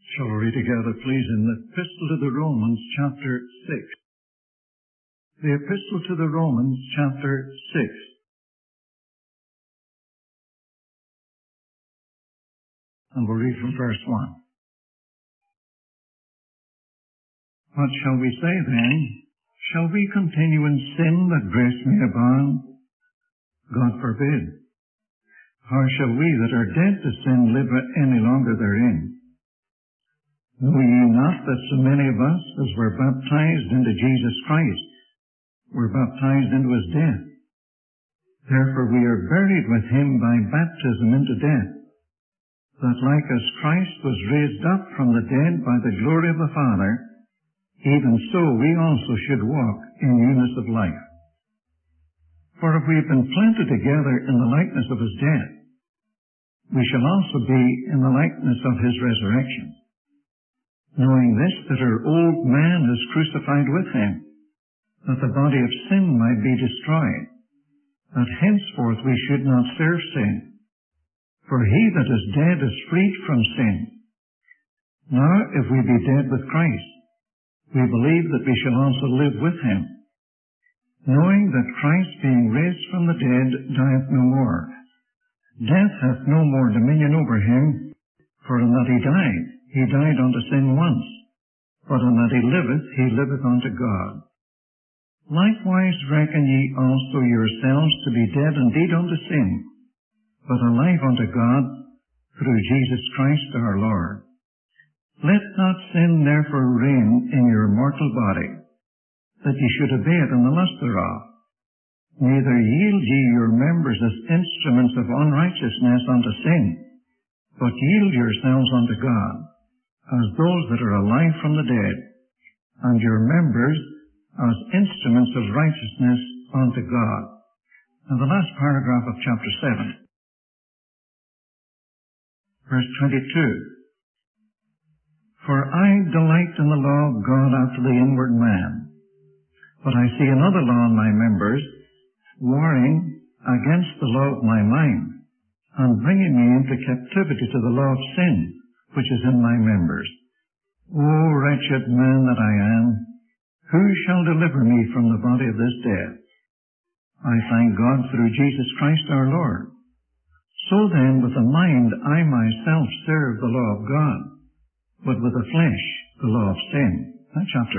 Shall we read together, please, in the Epistle to the Romans, chapter 6. The Epistle to the Romans, chapter 6. And we'll read from verse 1. What shall we say then? Shall we continue in sin that grace may abound? God forbid. How shall we that are dead to sin live any longer therein? Know ye not that so many of us, as were baptized into Jesus Christ, were baptized into his death? Therefore we are buried with him by baptism into death, that like as Christ was raised up from the dead by the glory of the Father, even so we also should walk in newness of life. For if we have been planted together in the likeness of his death, we shall also be in the likeness of his resurrection. Knowing this, that our old man is crucified with him, that the body of sin might be destroyed, that henceforth we should not serve sin. For he that is dead is freed from sin. Now if we be dead with Christ, we believe that we shall also live with him, knowing that Christ, being raised from the dead, dieth no more. Death hath no more dominion over him, for in that he died unto sin once, but in that he liveth unto God. Likewise reckon ye also yourselves to be dead indeed unto sin, but alive unto God through Jesus Christ our Lord. Let not sin therefore reign in your mortal body, that ye should obey it in the lust thereof. Neither yield ye your members as instruments of unrighteousness unto sin, but yield yourselves unto God, as those that are alive from the dead, and your members as instruments of righteousness unto God. And the last paragraph of chapter 7, verse 22. For I delight in the law of God after the inward man, but I see another law in my members, warring against the law of my mind, and bringing me into captivity to the law of sin, which is in my members. O wretched man that I am, who shall deliver me from the body of this death? I thank God through Jesus Christ our Lord. So then, with the mind I myself serve the law of God, but with the flesh the law of sin. That's chapter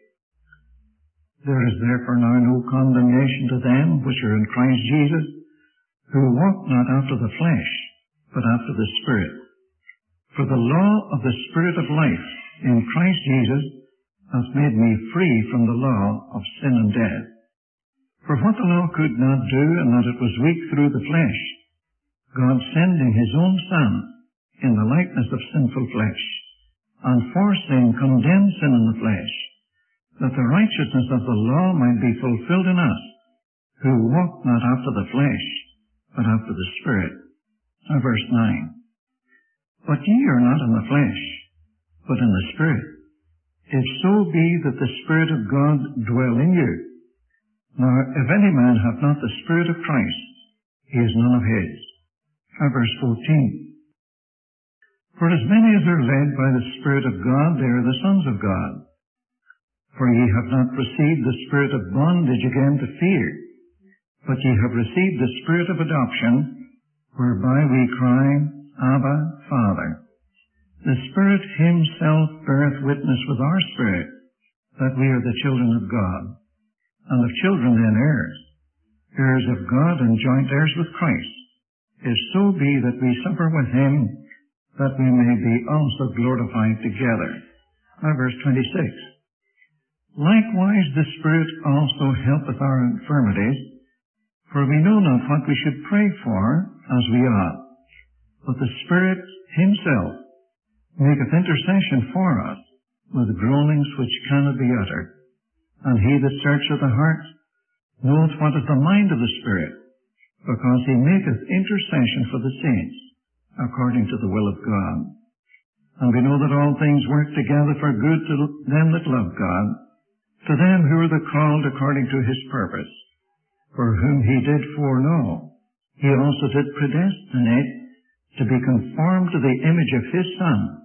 8. There is therefore now no condemnation to them which are in Christ Jesus, who walk not after the flesh, but after the Spirit. For the law of the Spirit of life in Christ Jesus hath made me free from the law of sin and death. For what the law could not do, and that it was weak through the flesh, God sending his own Son in the likeness of sinful flesh, and for sin condemned sin in the flesh, that the righteousness of the law might be fulfilled in us, who walk not after the flesh, but after the Spirit. Now verse 9. But ye are not in the flesh, but in the Spirit, if so be that the Spirit of God dwell in you. Now if any man have not the Spirit of Christ, he is none of his. Now verse 14. For as many as are led by the Spirit of God, they are the sons of God. For ye have not received the spirit of bondage again to fear, but ye have received the Spirit of adoption, whereby we cry, Abba, Father. The Spirit himself beareth witness with our spirit that we are the children of God. And of children then heirs, heirs of God and joint heirs with Christ, if so be that we suffer with him, that we may be also glorified together. Now verse 26. Likewise the Spirit also helpeth our infirmities, for we know not what we should pray for as we ought. But the Spirit himself maketh intercession for us with groanings which cannot be uttered. And he that searcheth the heart knoweth what is the mind of the Spirit, because he maketh intercession for the saints, according to the will of God. And we know that all things work together for good to them that love God, to them who are the called according to his purpose. For whom he did foreknow, he also did predestinate to be conformed to the image of his Son,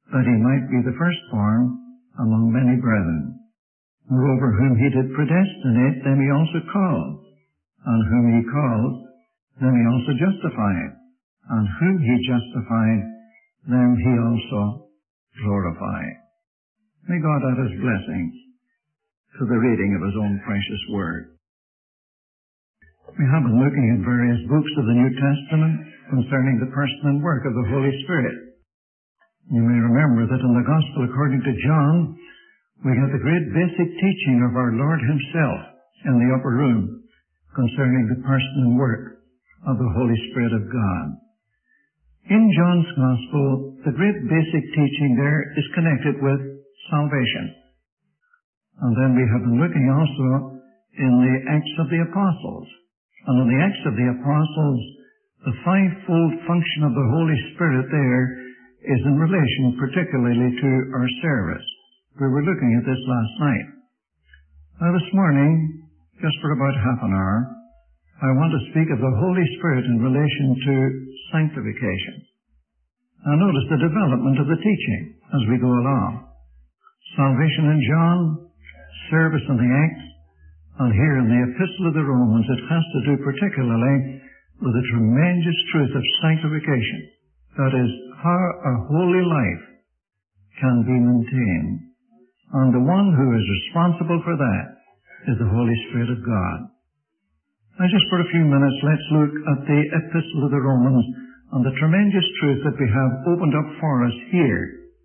that he might be the firstborn among many brethren. Moreover, whom he did predestinate, them he also called. And whom he called, them he also justified. And whom he justified, them he also glorified. May God add his blessings to the reading of his own precious word. We have been looking at various books of the New Testament concerning the person and work of the Holy Spirit. You may remember that in the Gospel according to John, we have the great basic teaching of our Lord himself in the upper room concerning the person and work of the Holy Spirit of God. In John's Gospel, the great basic teaching there is connected with salvation. And then we have been looking also in the Acts of the Apostles. And in the Acts of the Apostles, the fivefold function of the Holy Spirit there is in relation particularly to our service. We were looking at this last night. Now this morning, just for about half an hour, I want to speak of the Holy Spirit in relation to sanctification. Now notice the development of the teaching as we go along. Salvation in John, service in the Acts, and here in the Epistle of the Romans, it has to do particularly with the tremendous truth of sanctification. That is, how a holy life can be maintained. And the one who is responsible for that is the Holy Spirit of God. Now just for a few minutes, let's look at the Epistle of the Romans and the tremendous truth that we have opened up for us here.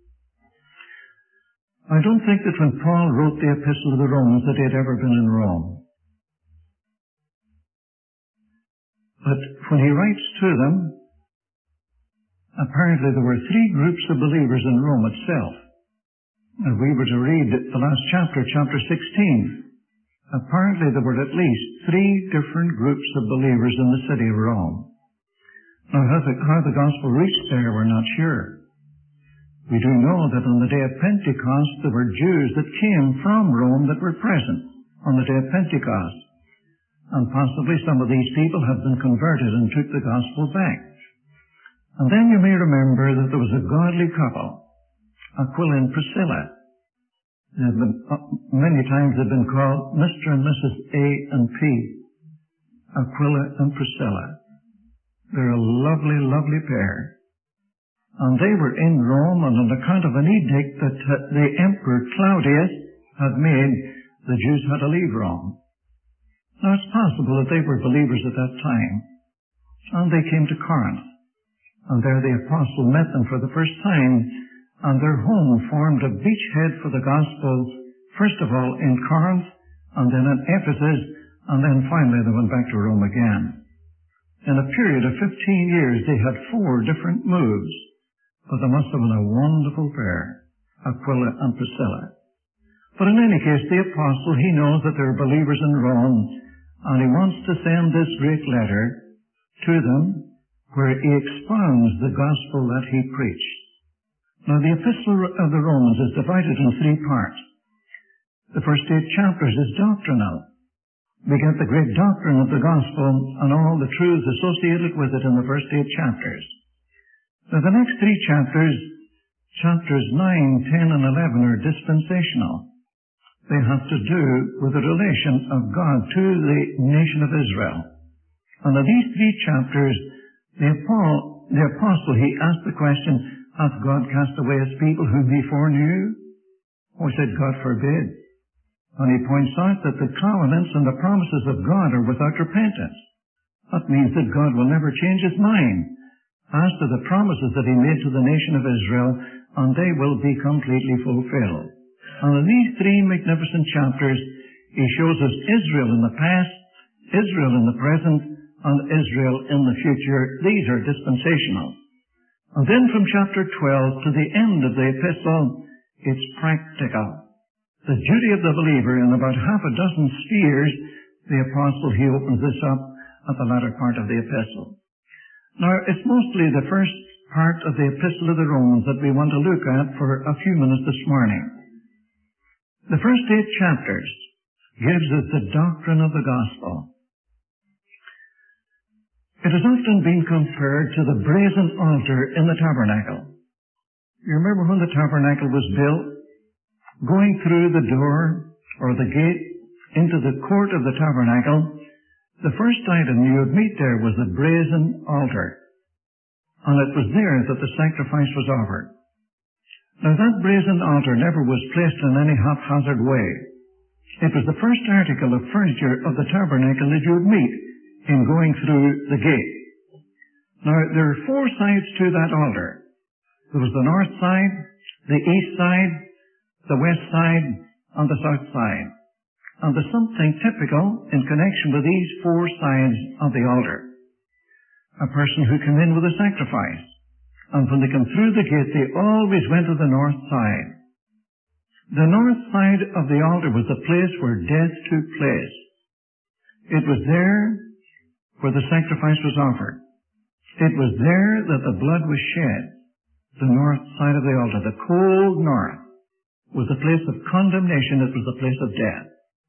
I don't think that when Paul wrote the Epistle of the Romans that he had ever been in Rome. But when he writes to them, apparently there were three groups of believers in Rome itself. If we were to read the last chapter, chapter 16, apparently there were at least three different groups of believers in the city of Rome. Now, how the gospel reached there, we're not sure. We do know that on the day of Pentecost, there were Jews that came from Rome that were present on the day of Pentecost. And possibly some of these people have been converted and took the gospel back. And then you may remember that there was a godly couple, Aquila and Priscilla. Many times they've been called Mr. and Mrs. A and P. Aquila and Priscilla. They're a lovely, lovely pair. And they were in Rome, and on account of an edict that the Emperor Claudius had made, the Jews had to leave Rome. Now it's possible that they were believers at that time. And they came to Corinth. And there the apostle met them for the first time, and their home formed a beachhead for the gospel, first of all in Corinth, and then in Ephesus, and then finally they went back to Rome again. In a period of 15 years, they had 4 different moves, but they must have been a wonderful pair, Aquila and Priscilla. But in any case, the apostle, he knows that there are believers in Rome, and he wants to send this great letter to them, where he expounds the gospel that he preached. Now, the Epistle of the Romans is divided in 3 parts. The first 8 chapters is doctrinal. We get the great doctrine of the gospel and all the truths associated with it in the first 8 chapters. Now, the next 3 chapters, chapters 9, 10, and 11, are dispensational. They have to do with the relation of God to the nation of Israel. And in these 3 chapters, the apostle, he asked the question, hath God cast away his people whom he foreknew? Oh, he said, God forbid. And he points out that the covenants and the promises of God are without repentance. That means that God will never change his mind as to the promises that he made to the nation of Israel, and they will be completely fulfilled. And in these 3 magnificent chapters, he shows us Israel in the past, Israel in the present, and Israel in the future. These are dispensational. And then from chapter 12 to the end of the epistle, it's practical. The duty of the believer in about half a dozen spheres, the apostle, he opens this up at the latter part of the epistle. Now, it's mostly the first part of the Epistle of the Romans that we want to look at for a few minutes this morning. The first 8 chapters gives us the doctrine of the gospel. It has often been compared to the brazen altar in the tabernacle. You remember when the tabernacle was built? Going through the door or the gate into the court of the tabernacle, the first item you would meet there was the brazen altar. And it was there that the sacrifice was offered. Now that brazen altar never was placed in any haphazard way. It was the first article of furniture of the tabernacle that you would meet in going through the gate. Now there are four sides to that altar. There was the north side, the east side, the west side, and the south side. And there's something typical in connection with these four sides of the altar. A person who came in with a sacrifice, and when they come through the gate, they always went to the north side. The north side of the altar was the place where death took place. It was there where the sacrifice was offered. It was there that the blood was shed. The north side of the altar, the cold north, was the place of condemnation. It was the place of death.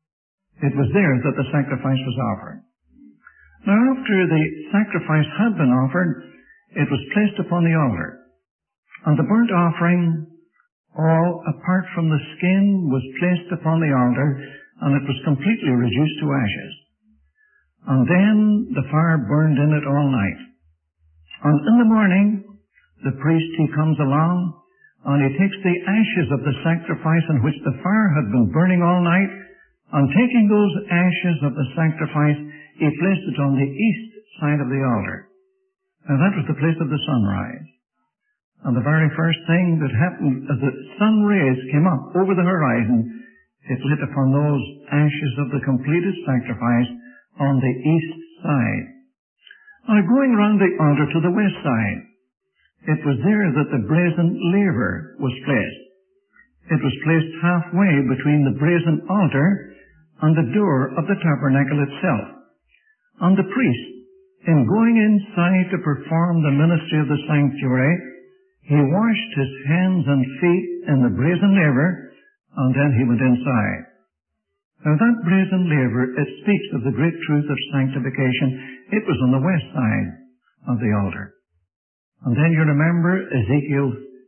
It was there that the sacrifice was offered. Now, after the sacrifice had been offered, it was placed upon the altar. And the burnt offering, all apart from the skin, was placed upon the altar, and it was completely reduced to ashes. And then the fire burned in it all night. And in the morning, the priest, he comes along, and he takes the ashes of the sacrifice in which the fire had been burning all night, and taking those ashes of the sacrifice, he placed it on the east side of the altar. And that was the place of the sunrise. And the very first thing that happened as the sun rays came up over the horizon, it lit upon those ashes of the completed sacrifice on the east side. Now going round the altar to the west side, it was there that the brazen laver was placed. It was placed halfway between the brazen altar and the door of the tabernacle itself. And the priest, in going inside to perform the ministry of the sanctuary, he washed his hands and feet in the brazen laver, and then he went inside. Now that brazen laver, it speaks of the great truth of sanctification. It was on the west side of the altar. And then you remember Ezekiel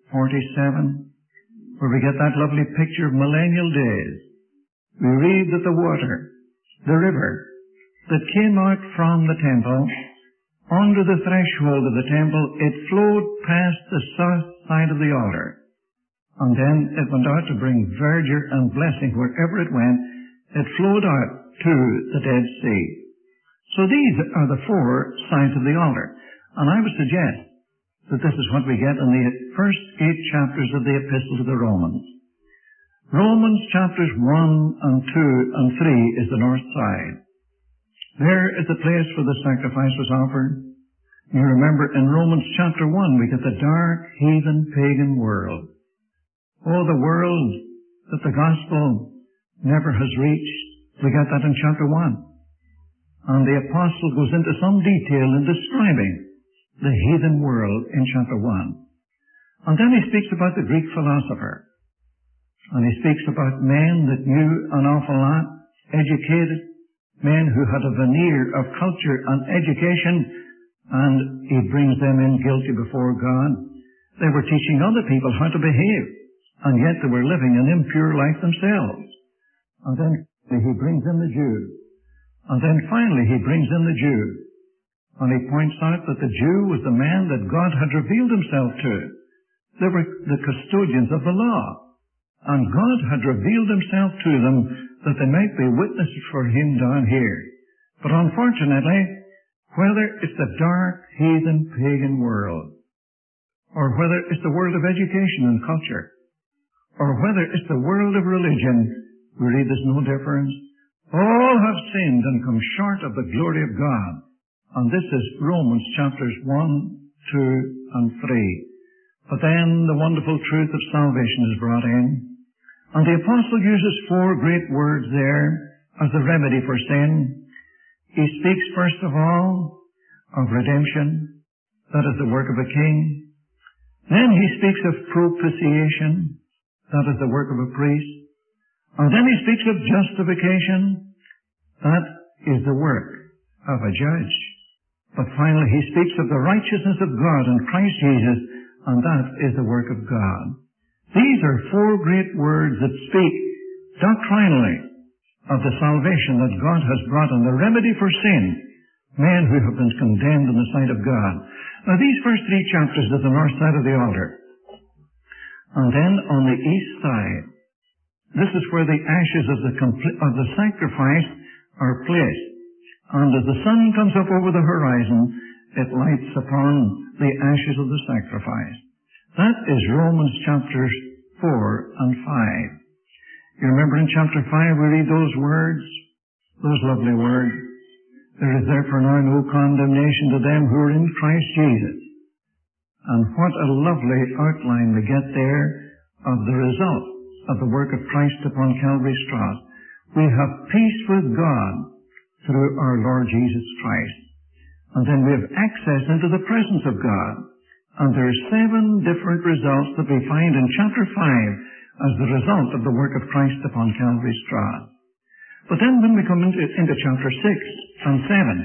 47, where we get that lovely picture of millennial days. We read that the water, the river, that came out from the temple, under the threshold of the temple, it flowed past the south side of the altar. And then it went out to bring verdure and blessing wherever it went. It flowed out to the Dead Sea. So these are the four sides of the altar. And I would suggest that this is what we get in the first 8 chapters of the Epistle to the Romans. Romans chapters 1 and 2 and 3 is the north side. There is the place where the sacrifice was offered. You remember in Romans chapter 1 we get the dark, heathen, pagan world. Oh, the world that the gospel never has reached. We get that in chapter 1. And the apostle goes into some detail in describing the heathen world in chapter 1. And then he speaks about the Greek philosopher. And he speaks about men that knew an awful lot, educated, men who had a veneer of culture and education, and he brings them in guilty before God. They were teaching other people how to behave, and yet they were living an impure life themselves. And then he brings in the Jew. And then finally he brings in the Jew. And he points out that the Jew was the man that God had revealed himself to. They were the custodians of the law. And God had revealed himself to them that they might be witnesses for him down here. But unfortunately, whether it's the dark, heathen, pagan world, or whether it's the world of education and culture, or whether it's the world of religion, we read there's no difference. All have sinned and come short of the glory of God. And this is Romans chapters 1, 2, and 3. But then the wonderful truth of salvation is brought in. And the apostle uses 4 great words there as the remedy for sin. He speaks first of all of redemption. That is the work of a king. Then he speaks of propitiation. That is the work of a priest. And then he speaks of justification. That is the work of a judge. But finally he speaks of the righteousness of God in Christ Jesus, and that is the work of God. These are four great words that speak doctrinally of the salvation that God has brought and the remedy for sin, men who have been condemned in the sight of God. Now these first three chapters are the north side of the altar. And then on the east side, this is where the ashes of the sacrifice are placed. And as the sun comes up over the horizon, it lights upon the ashes of the sacrifice. That is Romans chapters 4 and 5. You remember in chapter 5 we read those words, those lovely words. There is therefore now no condemnation to them who are in Christ Jesus. And what a lovely outline we get there of the result of the work of Christ upon Calvary's cross. We have peace with God through our Lord Jesus Christ. And then we have access into the presence of God. And there are 7 different results that we find in chapter 5 as the result of the work of Christ upon Calvary's cross. But then when we come into chapter 6 and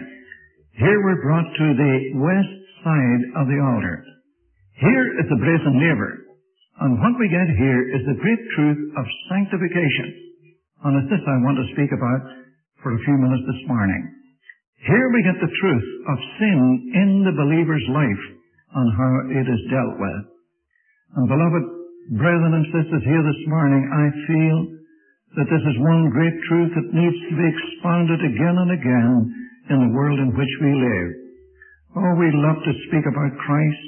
7, here we're brought to the west side of the altar. Here is the brazen laver. And what we get here is the great truth of sanctification. And it's this I want to speak about for a few minutes this morning. Here we get the truth of sin in the believer's life and how it is dealt with. And beloved brethren and sisters, here this morning I feel that this is one great truth that needs to be expounded again and again in the world in which we live. Oh, we love to speak about Christ.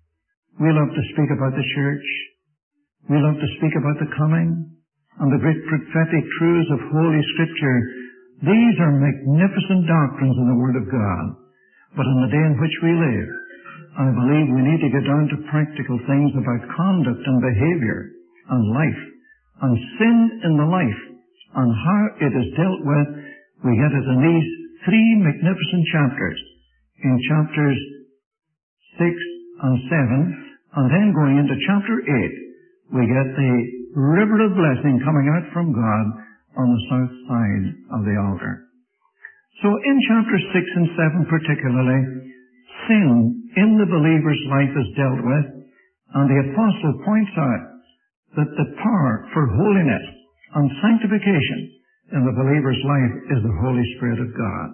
We love to speak about the church. We love to speak about the coming and the great prophetic truths of Holy Scripture. These are magnificent doctrines in the Word of God. But in the day in which we live, I believe we need to get down to practical things about conduct and behavior and life and sin in the life and how it is dealt with. We get it in these 3 magnificent chapters, in chapters 6 and 7, and then going into chapter 8, we get the river of blessing coming out from God on the south side of the altar. So in chapters 6 and 7 particularly, sin in the believer's life is dealt with, and the apostle points out that the power for holiness and sanctification in the believer's life is the Holy Spirit of God.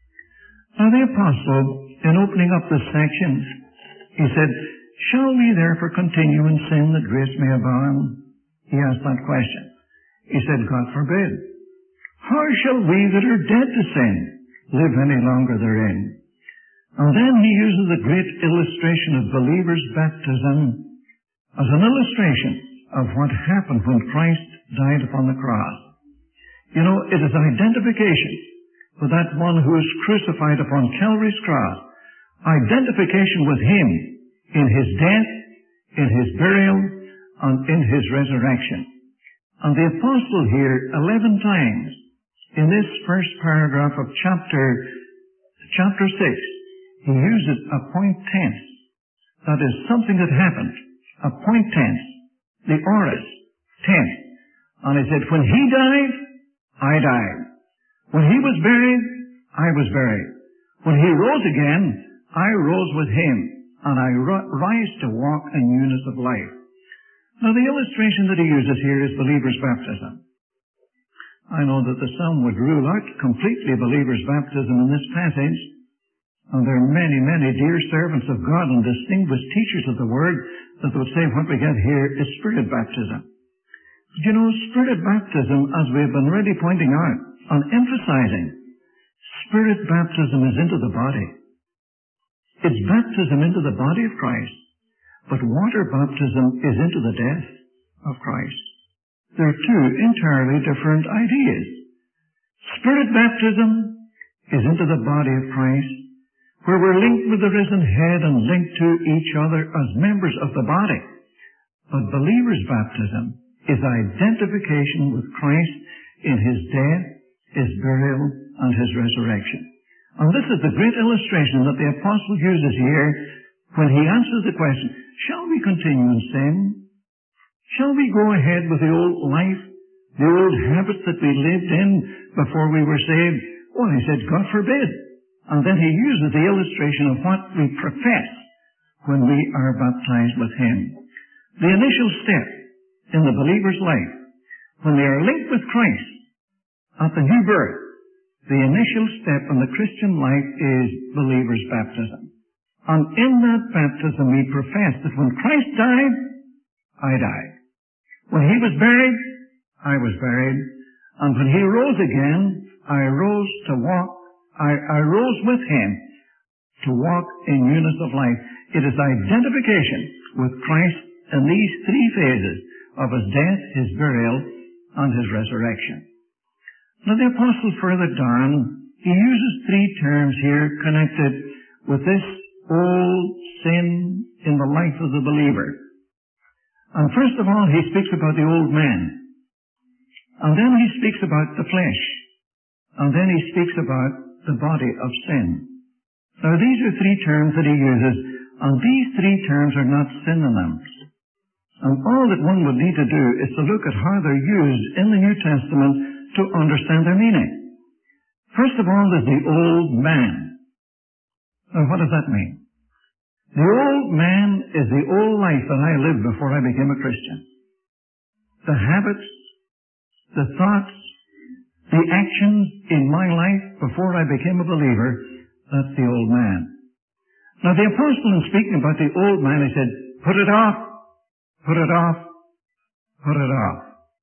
Now the apostle, in opening up this section, he said, "Shall we therefore continue in sin that grace may abound?" He asked that question. He said, "God forbid. How shall we that are dead to sin live any longer therein?" And then he uses the great illustration of believers' baptism as an illustration of what happened when Christ died upon the cross. You know, it is identification with that one who is crucified upon Calvary's cross. Identification with Him in His death, in His burial, and in His resurrection. And the apostle here, 11 times, in this first paragraph of chapter 6, he uses a point tense. That is something that happened. A point tense. The aorist tense. And he said, when He died, I died. When He was buried, I was buried. When He rose again, I rose with Him. And I rise to walk in newness of life. Now the illustration that he uses here is believer's baptism. I know that some would rule out completely believer's baptism in this passage. And there are many, many dear servants of God and distinguished teachers of the Word that would say what we get here is Spirit baptism. But you know, Spirit baptism, as we have been already pointing out and emphasizing, Spirit baptism is into the body. It's baptism into the body of Christ. But water baptism is into the death of Christ. There are 2 entirely different ideas. Spirit baptism is into the body of Christ, where we're linked with the risen head and linked to each other as members of the body. But believer's baptism is identification with Christ in His death, His burial, and His resurrection. And this is the great illustration that the apostle uses here when he answers the question, shall we continue in sin? Shall we go ahead with the old life, the old habits that we lived in before we were saved? Well, he said, God forbid. And then he uses the illustration of what we profess when we are baptized with Him. The initial step in the believer's life, when they are linked with Christ at the new birth, the initial step in the Christian life is believer's baptism. And in that baptism we profess that when Christ died, I died. When He was buried, I was buried. And when He rose again, I rose to walk. I rose with Him to walk in newness of life. It is identification with Christ in these three phases of His death, His burial, and His resurrection. Now the apostle further down, he uses three terms here connected with this old sin in the life of the believer. And first of all, he speaks about the old man. And then he speaks about the flesh. And then he speaks about the body of sin. Now these are three terms that he uses, and these three terms are not synonyms. And all that one would need to do is to look at how they're used in the New Testament to understand their meaning. First of all, there's the old man. Now what does that mean? The old man is the old life that I lived before I became a Christian. The habits, the thoughts, the actions in my life before I became a believer, that's the old man. Now the apostle, in speaking about the old man, he said, put it off, put it off, put it off.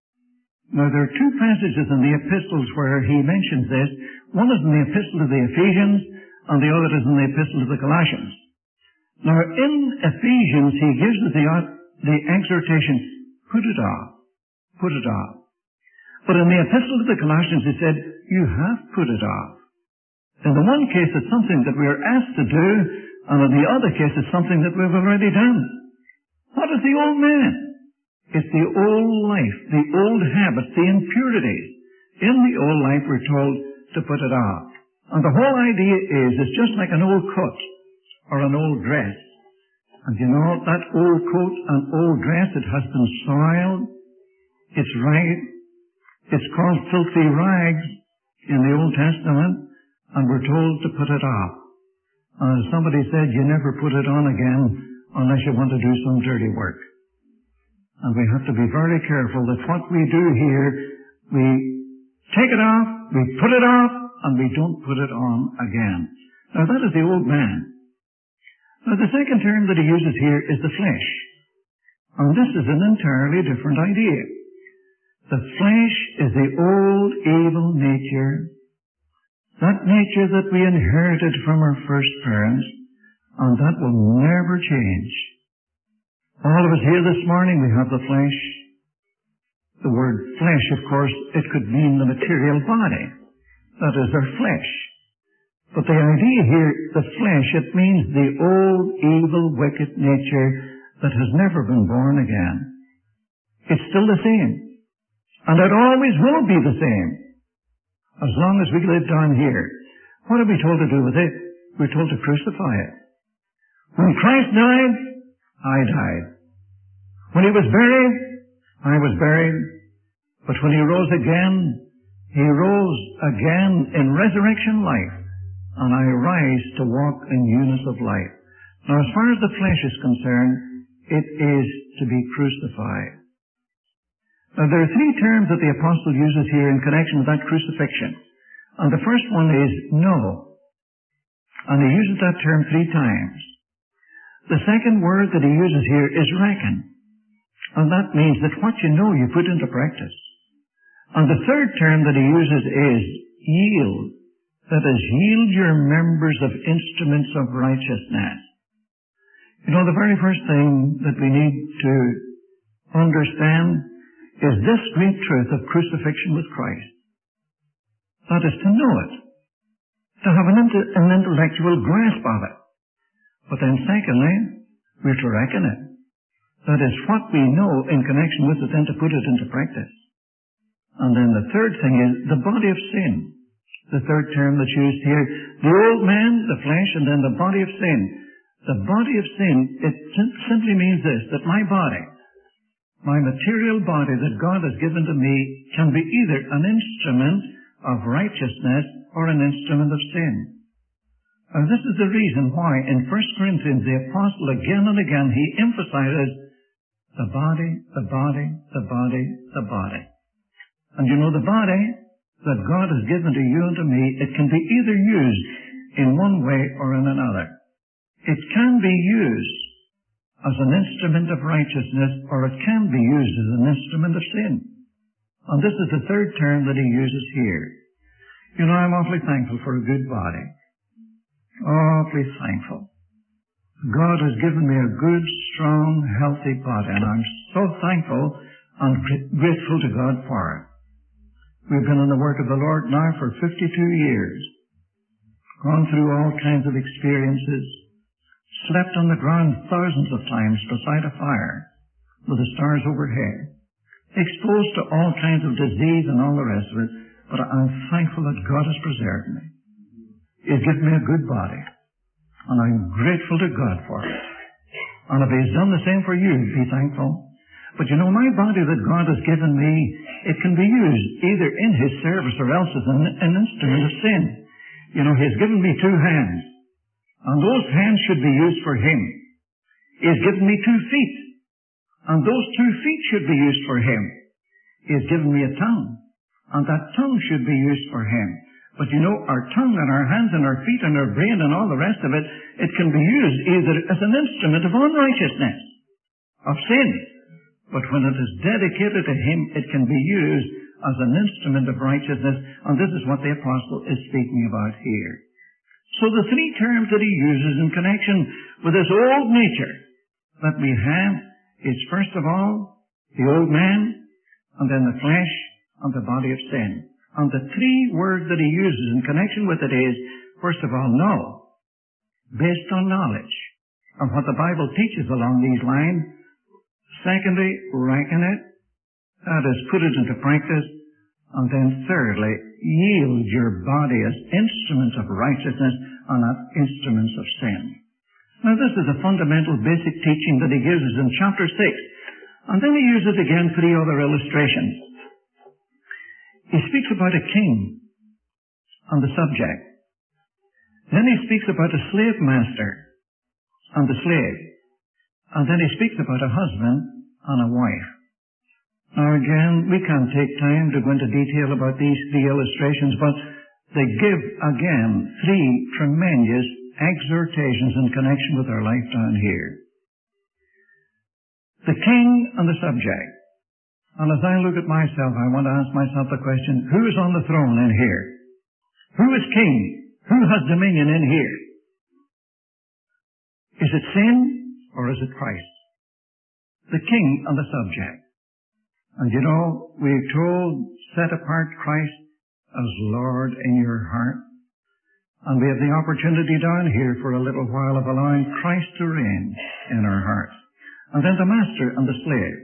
Now there are two passages in the epistles where he mentions this. One is in the epistle to the Ephesians, and the other is in the epistle to the Colossians. Now in Ephesians, he gives us the exhortation, put it off, put it off. But in the epistle to the Colossians, he said, you have put it off. In the one case, it's something that we are asked to do, and in the other case, it's something that we've already done. What is the old man? It's the old life, the old habits, the impurities. In the old life, we're told to put it off. And the whole idea is, it's just like an old coat or an old dress. And you know, that old coat and old dress, it has been soiled. It's right. It's called filthy rags in the Old Testament, and we're told to put it off. As somebody said, you never put it on again unless you want to do some dirty work. And we have to be very careful that what we do here, we take it off, we put it off, and we don't put it on again. Now that is the old man. Now the second term that he uses here is the flesh. And this is an entirely different idea. The flesh is the old evil nature, that nature that we inherited from our first parents, and that will never change. All of us here this morning, we have the flesh. The word flesh, of course, it could mean the material body. That is our flesh. But the idea here, the flesh, it means the old, evil, wicked nature that has never been born again. It's still the same. And it always will be the same. As long as we live down here. What are we told to do with it? We're told to crucify it. When Christ died, I died. When He was buried, I was buried. But when He rose again, He rose again in resurrection life. And I rise to walk in newness of life. Now as far as the flesh is concerned, it is to be crucified. Now there are three terms that the apostle uses here in connection with that crucifixion. And the first one is know. And he uses that term 3 times. The second word that he uses here is reckon. And that means that what you know you put into practice. And the third term that he uses is yield. That is, yield your members of instruments of righteousness. You know, the very first thing that we need to understand is this great truth of crucifixion with Christ. That is to know it. To have an intellectual grasp of it. But then secondly, we're to reckon it. That is what we know in connection with it, then to put it into practice. And then the third thing is the body of sin. The third term that's used here. The old man, the flesh, and then the body of sin. The body of sin, it simply means this, that my body, my material body that God has given to me can be either an instrument of righteousness or an instrument of sin. And this is the reason why in 1 Corinthians the apostle again and again he emphasizes the body, the body, the body, the body. And you know, the body that God has given to you and to me, it can be either used in one way or in another. It can be used as an instrument of righteousness, or it can be used as an instrument of sin. And this is the third term that he uses here. You know, I'm awfully thankful for a good body. Awfully thankful. God has given me a good, strong, healthy body, and I'm so thankful and grateful to God for it. We've been in the work of the Lord now for 52 years, gone through all kinds of experiences, slept on the ground thousands of times beside a fire with the stars overhead, exposed to all kinds of disease and all the rest of it, but I'm thankful that God has preserved me. He's given me a good body, and I'm grateful to God for it. And if He's done the same for you, be thankful. But you know, my body that God has given me, it can be used either in His service or else as an instrument of sin. You know, He's given me 2 hands, and those hands should be used for Him. He's given me 2 feet, and those 2 feet should be used for Him. He's given me a tongue, and that tongue should be used for Him. But you know, our tongue and our hands and our feet and our brain and all the rest of it, it can be used either as an instrument of unrighteousness, of sin. But when it is dedicated to Him, it can be used as an instrument of righteousness. And this is what the apostle is speaking about here. So the 3 terms that he uses in connection with this old nature that we have is, first of all, the old man, and then the flesh, and the body of sin. And the 3 words that he uses in connection with it is, first of all, know, based on knowledge of what the Bible teaches along these lines. Secondly, reckon it, that is, put it into practice. And then thirdly, yield your body as instruments of righteousness and not instruments of sin. Now this is a fundamental basic teaching that he gives us in chapter 6. And then he uses again 3 other illustrations. He speaks about a king and the subject. Then he speaks about a slave master and the slave. And then he speaks about a husband and a wife. Now again, we can't take time to go into detail about these 3 illustrations, but they give again 3 tremendous exhortations in connection with our life down here. The king and the subject. And as I look at myself, I want to ask myself the question, who is on the throne in here? Who is king? Who has dominion in here? Is it sin or is it Christ? The king and the subject. And you know, we're told, set apart Christ as Lord in your heart. And we have the opportunity down here for a little while of allowing Christ to reign in our hearts. And then the master and the slave.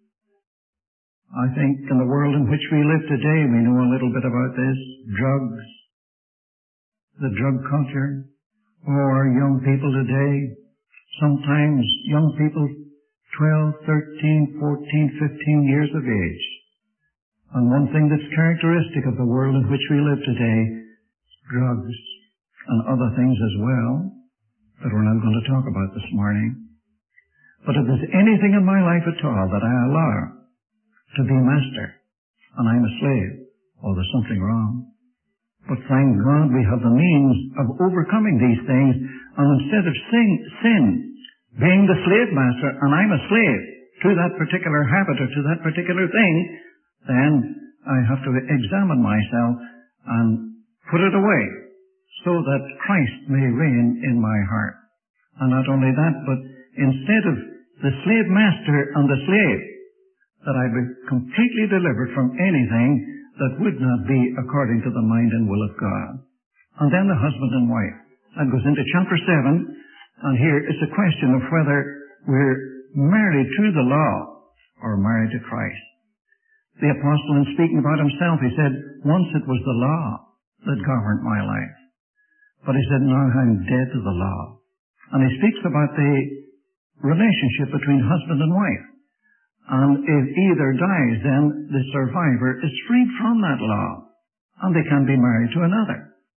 I think in the world in which we live today, we know a little bit about this. Drugs, the drug culture, or young people today. Sometimes young people 12, 13, 14, 15 years of age. And one thing that's characteristic of the world in which we live today, drugs and other things as well, that we're not going to talk about this morning. But if there's anything in my life at all that I allow to be master, and I'm a slave, oh, there's something wrong. But thank God we have the means of overcoming these things, and instead of sin being the slave master, and I'm a slave to that particular habit or to that particular thing, then I have to examine myself and put it away so that Christ may reign in my heart. And not only that, but instead of the slave master and the slave, that I be completely delivered from anything that would not be according to the mind and will of God. And then the husband and wife. That goes into chapter 7. And here it's a question of whether we're married to the law or married to Christ. The apostle, in speaking about himself, he said, once it was the law that governed my life. But he said, now I'm dead to the law. And he speaks about the relationship between husband and wife. And if either dies, then the survivor is freed from that law. And they can be married to another.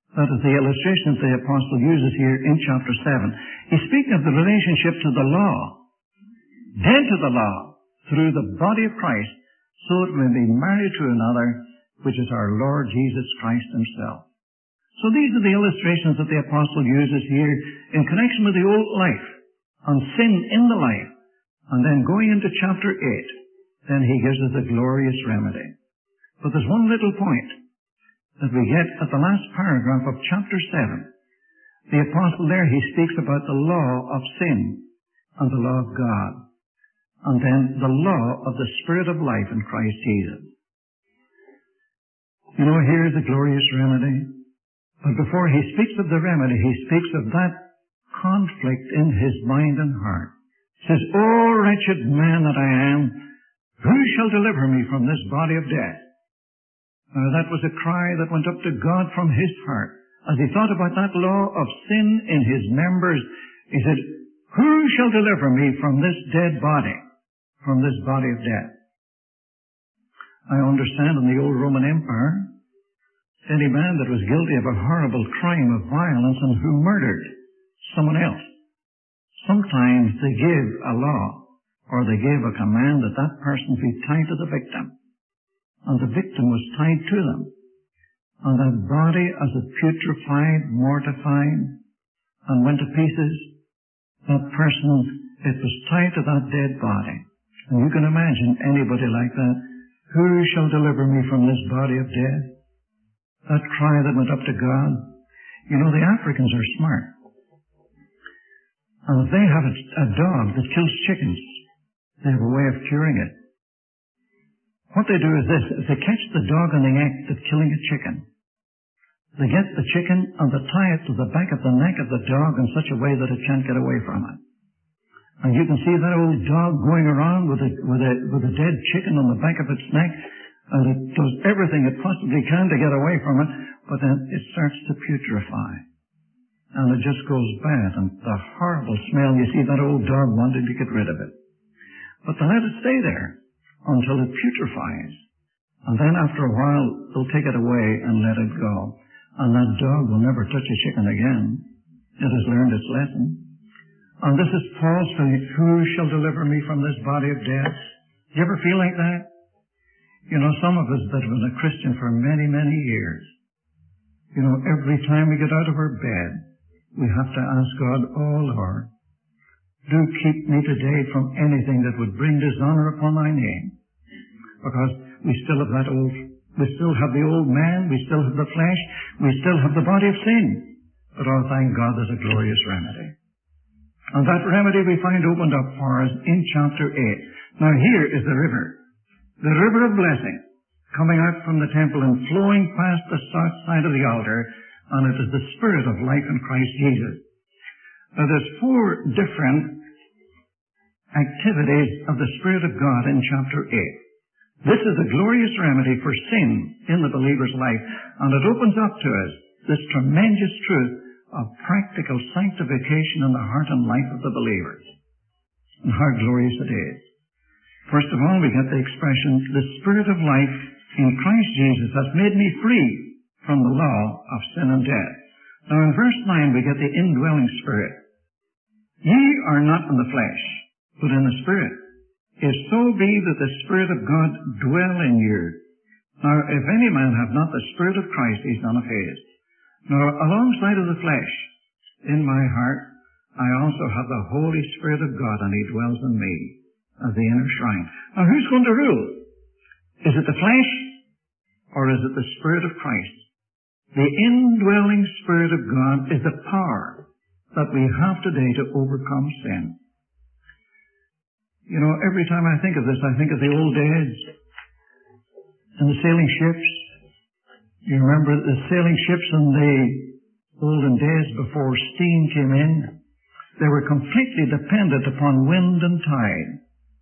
That is the illustration that the apostle uses here in chapter 7. He's speaking of the relationship to the law, dead to the law, through the body of Christ, so it may be married to another, which is our Lord Jesus Christ himself. So these are the illustrations that the apostle uses here in connection with the old life, on sin in the life. And then going into chapter 8, then he gives us a glorious remedy. But there's one little point that we get at the last paragraph of chapter 7. The apostle there, he speaks about the law of sin and the law of God, and then the law of the Spirit of life in Christ Jesus. You know, here's a glorious remedy. But before he speaks of the remedy, he speaks of that conflict in his mind and heart. He says, "O wretched man that I am, who shall deliver me from this body of death?" That was a cry that went up to God from his heart. As he thought about that law of sin in his members, he said, "Who shall deliver me from this dead body, from this body of death?" I understand in the old Roman Empire, any man that was guilty of a horrible crime of violence and who murdered someone else, sometimes they gave a law or they gave a command that that person be tied to the victim. And the victim was tied to them. And that body, as it putrefied, mortified, and went to pieces, that person, it was tied to that dead body. And you can imagine anybody like that. Who shall deliver me from this body of death? That cry that went up to God. You know, the Africans are smart. And if they have a dog that kills chickens, they have a way of curing it. What they do is this: if they catch the dog in the act of killing a chicken, they get the chicken and they tie it to the back of the neck of the dog in such a way that it can't get away from it. And you can see that old dog going around with a dead chicken on the back of its neck, and it does everything it possibly can to get away from it, but then it starts to putrefy. And it just goes bad, and the horrible smell, you see that old dog wanted to get rid of it. But they let it stay there until it putrefies. And then after a while, they'll take it away and let it go. And that dog will never touch a chicken again. It has learned its lesson. And this is Paul's saying, "Who shall deliver me from this body of death?" Do you ever feel like that? You know, some of us that have been a Christian for many, many years, you know, every time we get out of our bed, we have to ask God, "Oh Lord, do keep me today from anything that would bring dishonor upon thy name." Because we still have we still have the old man, we still have the flesh, we still have the body of sin. But oh, thank God, there's a glorious remedy. And that remedy we find opened up for us in chapter 8. Now here is the river of blessing, coming out from the temple and flowing past the south side of the altar, and it is the Spirit of life in Christ Jesus. Now there's 4 different activities of the Spirit of God in chapter 8. This is a glorious remedy for sin in the believer's life, and it opens up to us this tremendous truth of practical sanctification in the heart and life of the believers. And how glorious it is. First of all, we get the expression, "The Spirit of life in Christ Jesus has made me free from the law of sin and death." Now in verse 9 we get the indwelling Spirit. "Ye are not in the flesh, but in the Spirit, if so be that the Spirit of God dwell in you. Now if any man have not the Spirit of Christ, he is none of his. Now alongside of the flesh, in my heart, I also have the Holy Spirit of God, and he dwells in me as the inner shrine." Now who's going to rule? Is it the flesh, or is it the Spirit of Christ? The indwelling Spirit of God is the power that we have today to overcome sin. You know, every time I think of this, I think of the old days and the sailing ships. You remember the sailing ships in the olden days before steam came in? They were completely dependent upon wind and tide.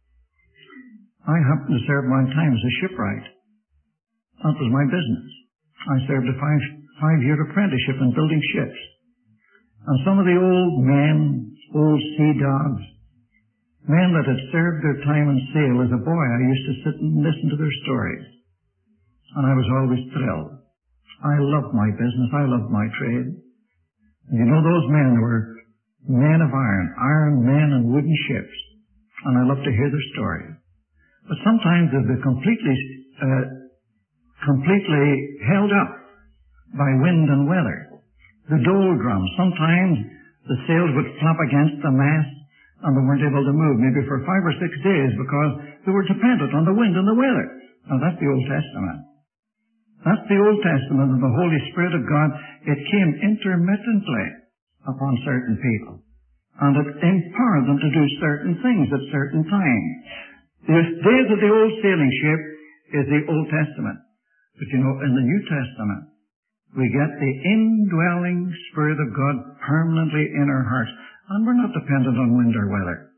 I happened to serve my time as a shipwright. That was my business. I served a five-year apprenticeship in building ships. And some of the old men, old sea dogs, men that had served their time in sail, as a boy I used to sit and listen to their stories. And I was always thrilled. I loved my business. I loved my trade. And you know, those men were men of iron, iron men and wooden ships. And I love to hear their stories. But sometimes they'd be completely held up by wind and weather. The doldrums. Sometimes the sails would flop against the mast and they weren't able to move, maybe for 5 or 6 days, because they were dependent on the wind and the weather. Now that's the Old Testament. That's the Old Testament, and the Holy Spirit of God, it came intermittently upon certain people. And it empowered them to do certain things at certain times. The days of the old sailing ship is the Old Testament. But you know, in the New Testament, we get the indwelling Spirit of God permanently in our hearts. And we're not dependent on wind or weather.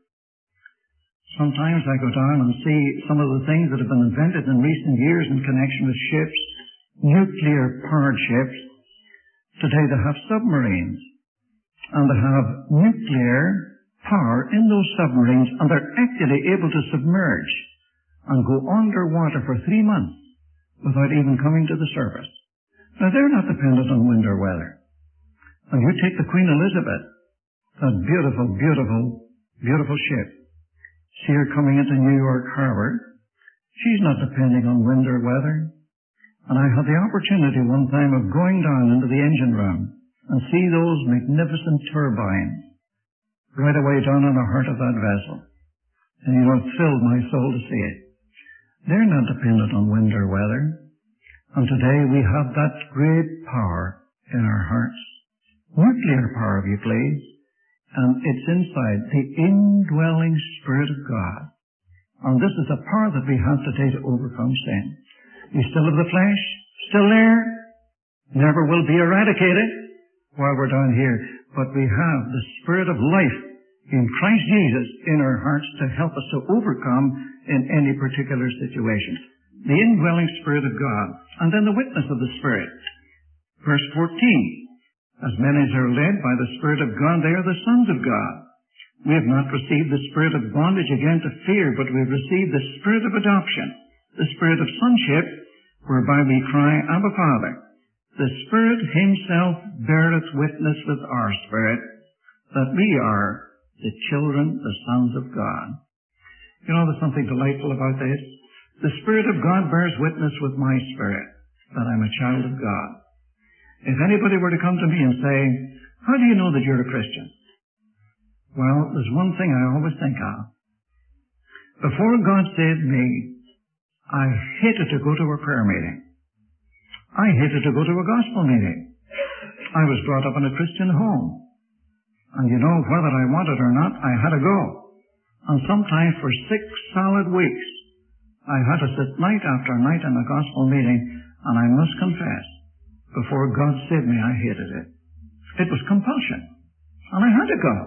Sometimes I go down and see some of the things that have been invented in recent years in connection with ships, nuclear-powered ships. Today they have submarines. And they have nuclear power in those submarines, and they're actually able to submerge and go underwater for 3 months without even coming to the surface. Now, they're not dependent on wind or weather. And you take the Queen Elizabeth, that beautiful, beautiful, beautiful ship. See her coming into New York Harbor. She's not depending on wind or weather. And I had the opportunity one time of going down into the engine room and see those magnificent turbines right away down in the heart of that vessel. And you know, it filled my soul to see it. They're not dependent on wind or weather. And today we have that great power in our hearts. Nuclear power, if you please. And it's inside the indwelling Spirit of God. And this is the power that we have today to overcome sin. We still have the flesh, still there, never will be eradicated while we're down here. But we have the Spirit of life in Christ Jesus in our hearts to help us to overcome in any particular situation. The indwelling Spirit of God. And then the witness of the Spirit. Verse 14. As many as are led by the Spirit of God, they are the sons of God. We have not received the spirit of bondage again to fear, but we have received the Spirit of adoption, the Spirit of sonship, whereby we cry, Abba, Father. The Spirit Himself beareth witness with our spirit that we are the children, the sons of God. You know, there's something delightful about this. The Spirit of God bears witness with my spirit that I'm a child of God. If anybody were to come to me and say, how do you know that you're a Christian? Well, there's one thing I always think of. Before God saved me, I hated to go to a prayer meeting. I hated to go to a gospel meeting. I was brought up in a Christian home. And you know, whether I wanted or not, I had to go. And sometimes for 6 solid weeks, I had to sit night after night in a gospel meeting, and I must confess, before God saved me, I hated it. It was compulsion. And I had to go.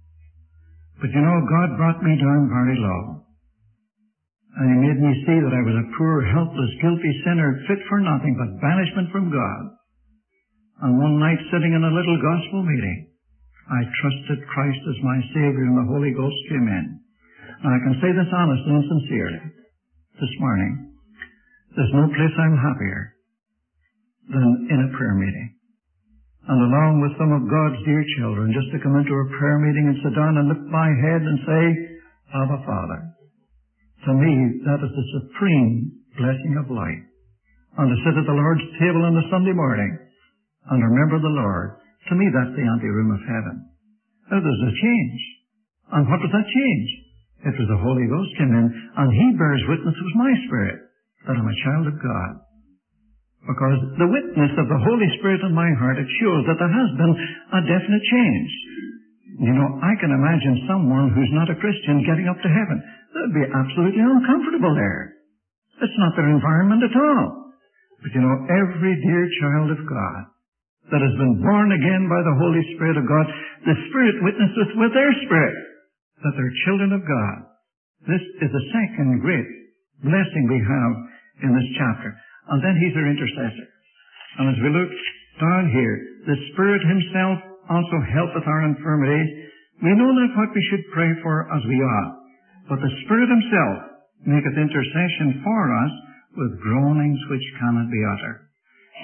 But you know, God brought me down very low. And He made me see that I was a poor, helpless, guilty sinner, fit for nothing but banishment from God. And one night, sitting in a little gospel meeting, I trusted Christ as my Savior, and the Holy Ghost came in. And I can say this honestly and sincerely this morning. There's no place I'm happier than in a prayer meeting. And along with some of God's dear children, just to come into a prayer meeting and sit down and lift my head and say, Abba, Father. To me, that is the supreme blessing of life. And to sit at the Lord's table on the Sunday morning and remember the Lord, to me that's the anteroom of heaven. Now there's a change. And what was that change? It was the Holy Ghost came in, and He bears witness with my spirit that I'm a child of God. Because the witness of the Holy Spirit in my heart, it shows that there has been a definite change. You know, I can imagine someone who's not a Christian getting up to heaven. They'd be absolutely uncomfortable there. It's not their environment at all. But you know, every dear child of God that has been born again by the Holy Spirit of God, the Spirit witnesses with their spirit that they're children of God. This is the second great blessing we have in this chapter. And then He's our intercessor. And as we look down here, the Spirit Himself also helpeth our infirmities. We know not what we should pray for as we ought, but the Spirit Himself maketh intercession for us with groanings which cannot be uttered.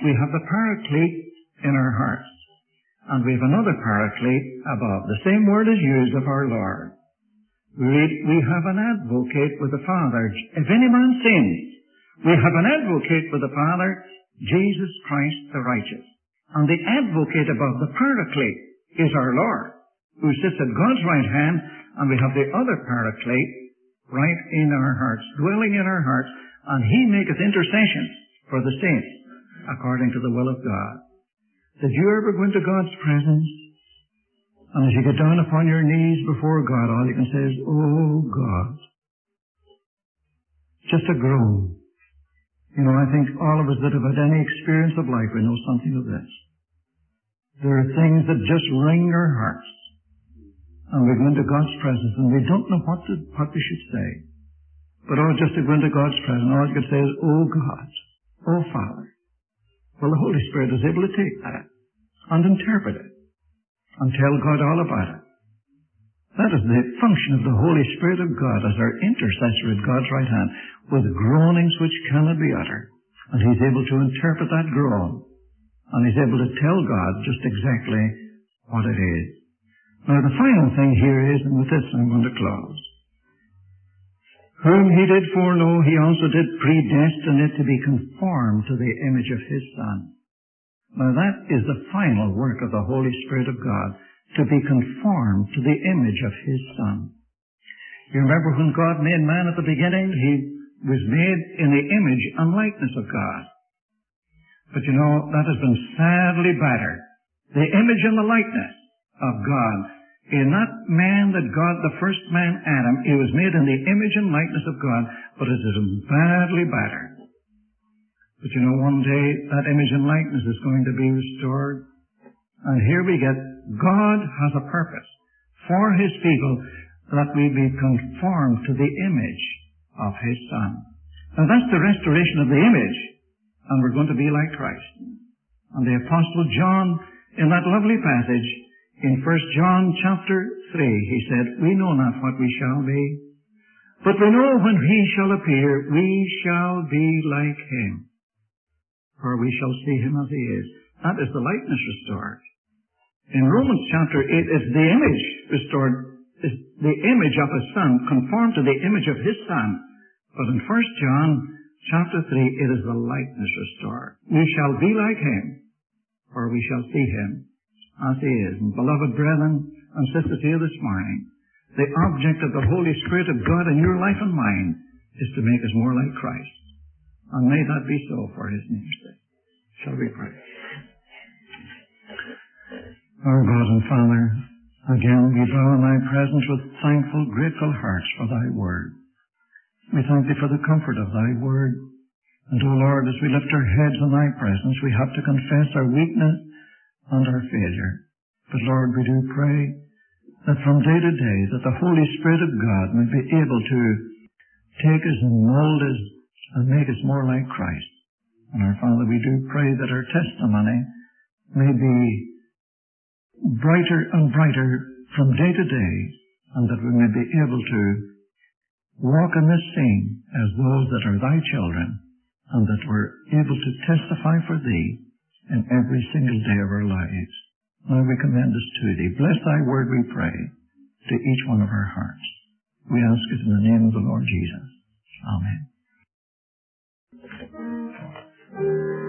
we have the Paraclete in our hearts. And we have another Paraclete above. The same word is used of our Lord. We read, we have an advocate with the Father. If any man sins, we have an advocate with the Father, Jesus Christ the righteous. And the advocate above, the Paraclete, is our Lord, who sits at God's right hand, and we have the other Paraclete right in our hearts, dwelling in our hearts, and He maketh intercession for the saints, according to the will of God. Did you ever go into God's presence, and as you get down upon your knees before God, all you can say is, oh God. Just a groan. You know, I think all of us that have had any experience of life, we know something of this. There are things that just wring our hearts. And we go into God's presence and we don't know what we should say. But just to go into God's presence, all you can say is, oh God, oh Father. Well, the Holy Spirit is able to take that and interpret it and tell God all about it. That is the function of the Holy Spirit of God as our intercessor at God's right hand, with groanings which cannot be uttered. And He's able to interpret that groan. And He's able to tell God just exactly what it is. Now the final thing here is, and with this I'm going to close. Whom He did foreknow, He also did predestine it to be conformed to the image of His Son. Now that is the final work of the Holy Spirit of God, to be conformed to the image of His Son. You remember when God made man at the beginning, He was made in the image and likeness of God. But you know, that has been sadly battered. The image and the likeness of God. In that man that God, the first man, Adam, he was made in the image and likeness of God, but it is badly battered. But you know, one day that image and likeness is going to be restored. And here we get, God has a purpose for His people that we be conformed to the image of His Son. Now that's the restoration of the image, and we're going to be like Christ. And the Apostle John, in that lovely passage, in 1 John chapter 3, he said, we know not what we shall be, but we know when He shall appear, we shall be like Him, for we shall see Him as He is. That is the likeness restored. In Romans chapter 8, it's the image restored, it's the image of His Son, conformed to the image of His Son. But in 1 John chapter 3, it is the likeness restored. We shall be like Him, or we shall see Him as He is. And beloved brethren and sisters here this morning, the object of the Holy Spirit of God in your life and mine is to make us more like Christ. And may that be so for His name's sake. Shall we pray? Our God and Father, again we bow in Thy presence with thankful, grateful hearts for Thy Word. We thank Thee for the comfort of Thy Word. And, O Lord, as we lift our heads in Thy presence, we have to confess our weakness and our failure. But, Lord, we do pray that from day to day that the Holy Spirit of God may be able to take us and mold us and make us more like Christ. And, our Father, we do pray that our testimony may be brighter and brighter from day to day, and that we may be able to walk in this scene as those that are Thy children, and that we're able to testify for Thee in every single day of our lives. Now we commend this to Thee. Bless Thy word, we pray, to each one of our hearts. We ask it in the name of the Lord Jesus. Amen.